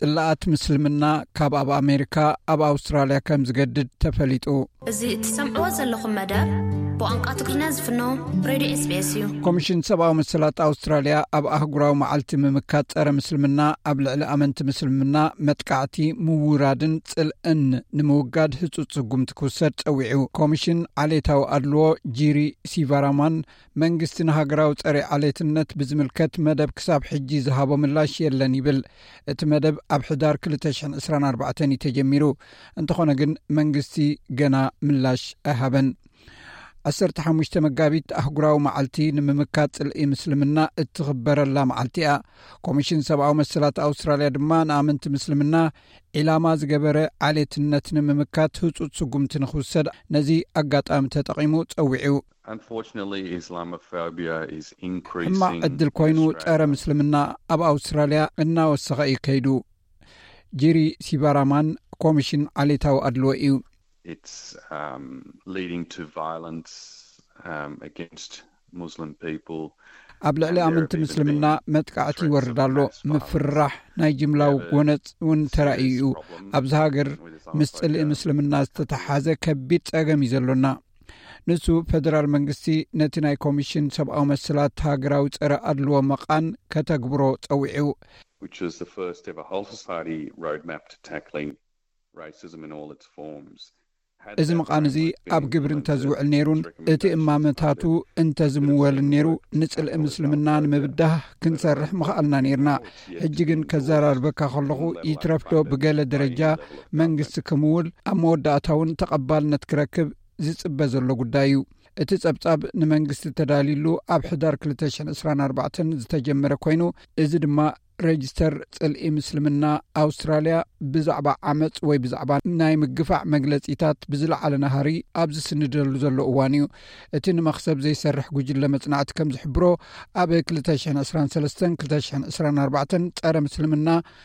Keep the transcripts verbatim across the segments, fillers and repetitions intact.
ጽላኣት ምስልምና ካብ ኣብ ኣሜሪካ ኣብ ኣውስትራልያ ከም ዝገድድ ተፈሊጡ እዚ እትሰምዕዎ ዘለኹም መደብ ብቋንቋ ትግርኛ ዝፍኖ ሬድዮ ኤስ ቢ ኤስ እዩ። ኮሚሽን ሰብኣዊ መሰላት ኣውስትራልያ ኣብ ኣህጉራዊ መዓልቲ ምምካት ጸረ ምስልምና ኣብ ልዕሊ ኣመንቲ ምስልምና መጥቃዕቲ ምውራድን ጽልእን ንምውጋድ ህጹጽ ስጉምቲ ክውሰድ ጸዊዑ። ኮሚሽን ዓሌታዊ ኣድልዎ ጂሪ ሲቫራማን መንግስቲ ንሃገራዊ ጸረ ዓሌትነት ብዝምልከት መደብ ክሳብ ሕጂ ዝሃቦ ምላሽ የለን ይብል። እቲ መደብ ኣብ ሕዳር ክልተ ሽሕን ዕስራን ኣርባዕተን ተጀሚሩ እንተኾነ ግን መንግስቲ ገና ምላሽ ኣይሃበን። ዓሰርተ ሓሙሽተ መጋቢት ኣህጉራዊ መዓልቲ ንምምካት ጽልኢ ምስልምና እትኽበረላ መዓልቲ እያ። ኮሚሽን ሰብኣዊ መሰላት ኣውስትራልያ ድማ ንኣመንቲ ምስልምና ዒላማ ዝገበረ ዓሌትነት ንምምካት ህጹጽ ስጉምቲ ንኽውሰድ ነዚ ኣጋጣሚ ተጠቒሙ ጸዊዑ። Unfortunately, Islamophobia is increasing. ሕማቅ ዕድል ኮይኑ ጸረ ምስልምና ኣብ ኣውስትራልያ እናወሰኸ እዩ ከይዱ። ጂሪ ሲቫራማን ኮሚሽን ዓሌታዊ ኣድልዎ እዩ። It's um, leading to violence um, against Muslim people. ኣብ ልዕሊ ኣመንቲ ምስልምና መጥቃዕቲ ይወርዳሎ ምፍራሕ ናይ ጅምላዊ ጎነፅ እውን ተራእዩ። ኣብዚ ሃገር ምስ ጽልኢ ምስልምና ዝተተሓዘ ከቢድ ጸገም እዩ ዘሎና። ንሱ ፌደራል መንግስቲ ነቲ ናይ ኮሚሽን ሰብኣዊ መሰላት ሃገራዊ ጸረ ኣድልዎ መቃን ከተግብሮ ጸዊዑ። Which is the first ever whole society roadmap to tackling racism in all its forms. እዚ መቃን እዚ ኣብ ግብሪ እንተዝውዕል ነይሩን እቲ እማመታቱ እንተዝምወልን ነይሩ ንጽልኢ ምስልምና ንምብዳህ ክንሰርሕ ምኽኣልና ነርና። ሕጂ ግን ከዘራርበካ ከለኹ ይትረፍዶ ብገለ ደረጃ መንግስቲ ክምውል ኣብ መወዳእታውን ተቐባልነት ክረክብ ዝጽበ ዘሎ ጉዳይ እዩ። እቲ ጸብጻብ ንመንግስቲ ተዳሊሉ ኣብ ሕዳር ክልተ ሽሕን ዕስራን ኣርባዕተን ዝተጀመረ ኮይኑ እዚ ድማ ሬጅስተር ጽልኢ ምስልምና ኣውስትራልያ ብዛዕባ ዓመፅ ወይ ብዛዕባ ናይ ምግፋዕ መግለጺታት ብዝለዓለ ናሃሪ ኣብ ዝስንደሉ ዘሎ እዋን እዩ። እቲ ንመኽሰብ ዘይሰርሕ ጉጅለ መጽናዕቲ ከም ዝሕብሮ ኣብ ክልተ ሽሕን ዕስራን ሰለስተን ክልተ ሽሕን ዕስራን ኣርባዕተን ጸረ ምስልምና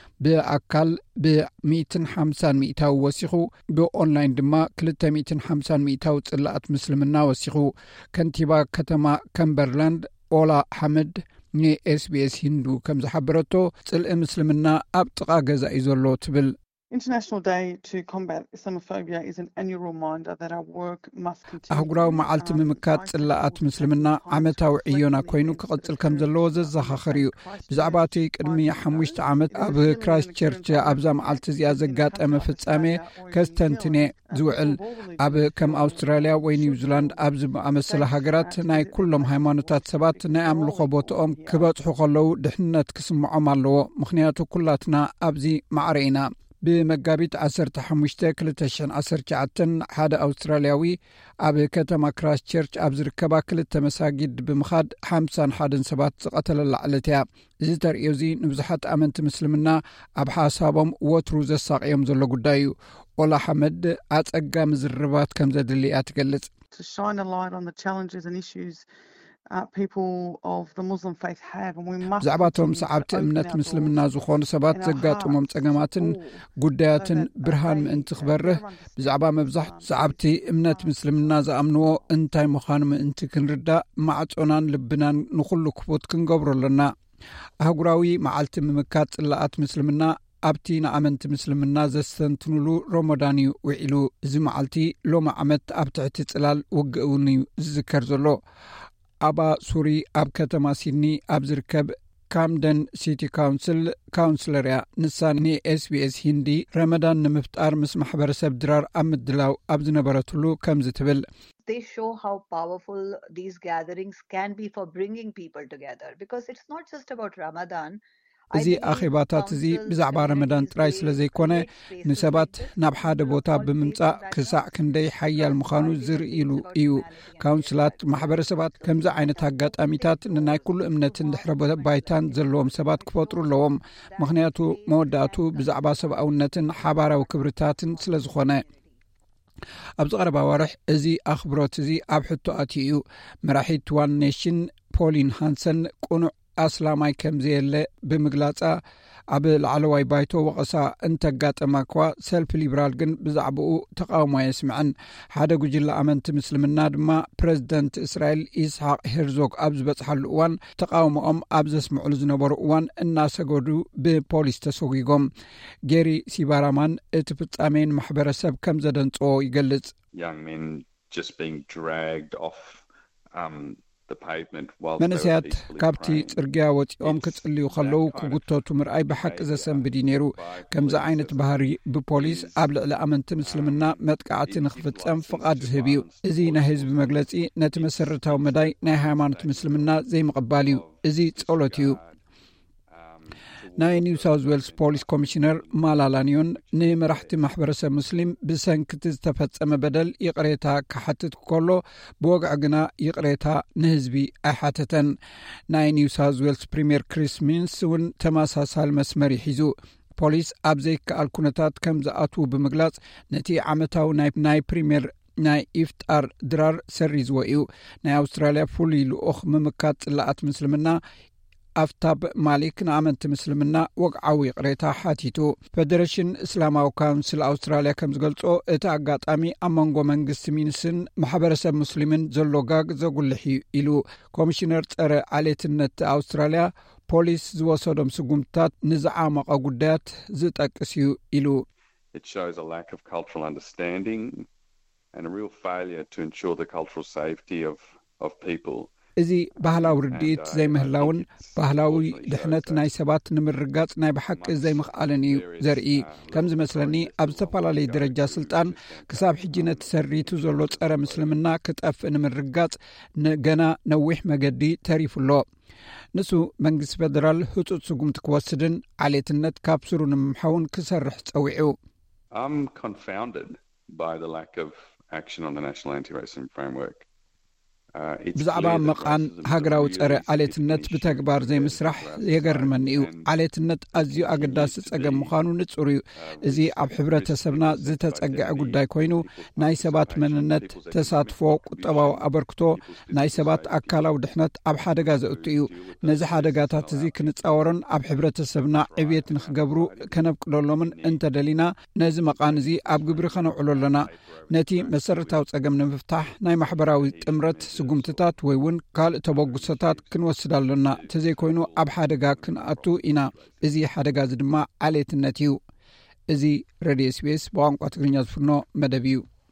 ብኣካል ብሚእትን ሓምሳን ሚእታዊ ወሲኹ ብኦንላይን ድማ ክልተ ሚእትን ሓምሳን ሚእታዊ ጽላኣት ምስልምና ወሲኹ። ከንቲባ ከተማ ከምበርላንድ ኦላ ሐመድ ኤስ ቢ ኤስ ሂንዱ ከም ዝሓበረቶ ጽልኢ ምስልምና ኣብ ጥቓ ገዛ እዩ ዘሎ ትብል። International Day to Combat Islamophobia is an annual reminder that our work must continue. ኣህጉራዊ መዓልቲ ምምካት ጽላኣት ምስልምና ዓመታዊ ዕዮና ኮይኑ ክቕጽል ከም ዘለዎ ዘዘኻኽር እዩ። ብዛዕባ እቲ ቅድሚ ሓሙሽተ ዓመት ኣብ ክራይስት ቸርች ኣብዛ መዓልቲ እዚኣ ዘጋጠመ ፍጻሜ ከስተንትነ ዝውዕል ኣብ ከም ኣውስትራልያ ወይ ኒውዚላንድ ኣብ ዝኣመሰለ ሃገራት ናይ ኩሎም ሃይማኖታት ሰባት ናይ ኣምልኾ ቦታኦም ክበጽሑ ከለዉ ድሕንነት ክስምዖም ኣለዎ። ምክንያቱ ኩላትና ኣብዚ ማዕረ ኢና። ብመጋቢት ዓሰርተ ሓሙሽተ ክልተ ሽሕን ዓሰርተ ትሽዓተን ሓደ ኣውስትራልያዊ ኣብ ከተማ ክራይስት ቸርች ኣብ ዝርከባ ክልተ መሳጊድ ብምኻድ ሓምሳን ሓደን ሰባት ዝቐተለላ ዕለት እያ። እዚ ተርእዮ እዚ ንብዙሓት ኣመንቲ ምስልምና ኣብ ሓሳቦም ወትሩ ዘሳቅዮም ዘሎ ጉዳይ እዩ። ኦላ ሐመድ ኣጸጋሚ ዝርባት ከም ዘድሊ እያ ትገልጽ። To shine a light on the challenges and issues Uh, people of the Muslim faith have, and we must ብዛዕባቶም ሰዓብቲ እምነት ምስልምና ዝኾኑ ሰባት ዘጋጥሞም ጸገማትን ጉዳያትን ብርሃን ምእንቲ ክበርህ ብዛዕባ መብዛሕትኡ ሰዓብቲ እምነት ምስልምና ዝኣምንዎ እንታይ ምዃኑ ምእንቲ ክንርዳእ ማዕጾናን ልብናን ንኹሉ ክፉት ክንገብሮ ኣለና። ኣህጉራዊ መዓልቲ ምምካት ጽላኣት ምስልምና ኣብቲ ንኣመንቲ ምስልምና ዘስተንትንሉ ሮሞዳን እዩ ውዒሉ። እዚ መዓልቲ ሎሚ ዓመት ኣብ ትሕቲ ጽላል ውግእ እውን እዩ ዝዝከር ዘሎ። ኣባ ሱሪ ኣብ ከተማ ሲድኒ ኣብ ዝርከብ ካምደን ሲቲ ካውንስል ካውንስለር እያ። ንሳ ንኤስ ቢ ኤስ ሂንዲ ረመዳን ንምፍጣር ምስ ማሕበረሰብ ድራር ኣብ ምድላው ኣብ ዝነበረትሉ ከምዚ ትብል። They show how powerful these gatherings can be for bringing people together, because it's not just about Ramadan. እዚ ኣኼባታት እዚ ብዛዕባ ረመዳን ጥራይ ስለ ዘይኮነ ንሰባት ናብ ሓደ ቦታ ብምምጻእ ክሳዕ ክንደይ ሓያል ምዃኑ ዝርኢሉ እዩ። ካውንስላት ማሕበረሰባት ከምዚ ዓይነት ኣጋጣሚታት ንናይ ኩሉ እምነትን ድሕረ ባይታን ዘለዎም ሰባት ክፈጥሩ ኣለዎም። ምክንያቱ መወዳእቱ ብዛዕባ ሰብኣውነትን ሓባራዊ ክብርታትን ስለ ዝኾነ። ኣብዚ ቀረባ ወርሕ እዚ ኣኽብሮት እዚ ኣብ ሕቶ ኣትዩ እዩ። መራሒት ዋን ኔሽን ፖሊን ሃንሰን ቁኑዕ ኣስላማይ ከምዘየለ ብምግላጻ ኣብ ላዕለዋይ ባይቶ ወቀሳ እንተጋጠማ እኳ ሰልፊ ሊበራል ግን ብዛዕባኡ ተቃውሞ የስምዐን። ሓደ ጉጅለ ኣመንቲ ምስልምና ድማ ፕሬዚደንት እስራኤል ኢስሐቅ ሄርዞግ ኣብ ዝበፅሓሉ እዋን ተቃውሞኦም ኣብ ዘስምዑሉ ዝነበሩ እዋን እናሰገዱ ብፖሊስ ተሰጊጎም። ጌሪ ሲባራማን እቲ ፍጻሜን ማሕበረሰብ ከም ዘደንጽዎ ይገልጽ። Young men just being dragged off um መንእሰያት ካብቲ ጽርግያ ወፂኦም ክጽልዩ ከለዉ ክጉተቱ ምርኣይ ብሓቂ ዘሰንብድ ነይሩ። ከምዚ ዓይነት ባህሪ ብፖሊስ ኣብ ልዕሊ ኣመንቲ ምስልምና መጥቃዕቲ ንኽፍጸም ፍቓድ ዝህብ እዩ። እዚ ናይ ህዝቢ መግለጺ ነቲ መሰረታዊ መዳይ ናይ ሃይማኖት ምስልምና ዘይምቕባል እዩ። እዚ ጸሎት እዩ። ናይ ኒው ሳውዝ ዌልስ ፖሊስ ኮሚሽነር ማላላኒዮን ንመራሕቲ ማሕበረሰብ ሙስሊም ብሰንኪቲ ዝተፈጸመ በደል ይቕሬታ ክሓትት ከሎ ብወግዕ ግና ይቕሬታ ንህዝቢ ኣይሓተተን። ናይ ኒው ሳውዝ ዌልስ ፕሪምየር ክሪስ ሚንስ እውን ተመሳሳሊ መስመር ይሒዙ። ፖሊስ ኣብ ዘይከኣል ኩነታት ከም ዝኣትዉ ብምግላጽ ነቲ ዓመታዊ ናይ ፕሪምየር ናይ ኢፍጣር ድራር ሰሪዝዎ እዩ። ናይ ኣውስትራልያ ፍሉይ ልኡኽ ምምካት ጽላኣት ምስልምና ኣፍታብ ማሊክ ንኣመንቲ ምስልምና ወግዓዊ ቅሬታ ሓቲቱ። ፌደሬሽን እስላማዊ ካውንስል ኣውስትራልያ ከም ዝገልጾ እቲ ኣጋጣሚ ኣብ መንጎ መንግስቲ ሚንስን ማሕበረሰብ ሙስሊምን ዘሎ ጋግ ዘጉልሕ ኢሉ ኮሚሽነር ጸረ ዓሌትነት ኣውስትራልያ ፖሊስ ዝወሰዶም ስጉምትታት ንዝዓመቐ ጉዳያት ዝጠቅስ እዩ ኢሉ It shows a lack of cultural understanding and a real failure to ensure the cultural safety of of people. እዚ ባህላዊ ርድኢት ዘይምህላውን ባህላዊ ድሕነት ናይ ሰባት ንምርጋጽ ናይ ብሓቂ ዘይምኽኣልን እዩ ዘርኢ። ከም ዝመስለኒ ኣብ ዝተፈላለዩ ደረጃ ስልጣን ክሳብ ሕጂ ነቲ ሰሪቱ ዘሎ ጸረ ምስልምና ክጠፍእ ንምርጋጽ ገና ነዊሕ መገዲ ተሪፉሎ። ንሱ መንግስቲ ፌደራል ህፁፅ ስጉምቲ ክወስድን ዓሌትነት ካብ ስሩ ንምምሓውን ክሰርሕ ጸዊዑ። I'm confounded by the lack of action on the National Anti-Racism Framework. ብዛዕባ መቃን ሃገራዊ ጸረ ዓሌትነት ብተግባር ዘይምስራሕ የገርመኒ እዩ። ዓሌትነት ኣዝዩ ኣገዳሲ ጸገም ምዃኑ ንጹር እዩ። እዚ ኣብ ሕብረተሰብና ዝተጸግዐ ጉዳይ ኮይኑ ናይ ሰባት መንነት፣ ተሳትፎ፣ ቁጠባዊ ኣበርክቶ ናይ ሰባት ኣካላዊ ድሕነት ኣብ ሓደጋ ዘእቱ እዩ። ነዚ ሓደጋታት እዚ ክንጻወሮን ኣብ ሕብረተሰብና ዕብየት ንኽገብሩ ከነብቅለሎምን እንተደሊና ነዚ መቃን እዚ ኣብ ግብሪ ከነውዕሎ ኣለና። ነቲ መሰረታዊ ጸገም ንምፍታሕ ናይ ማሕበራዊ ጥምረት ስጉምትታት ወይ እውን ካልእ ተበግሶታት ክንወስድ ኣለና። ተዘይኮይኑ ኣብ ሓደጋ ክንኣቱ ኢና። እዚ ሓደጋ እዚ ድማ ዓሌትነት እዩ። እዚ ሬድዮ ኤስ ቢ ኤስ ብቋንቋ ትግርኛ ዝፍኖ መደብ እዩ።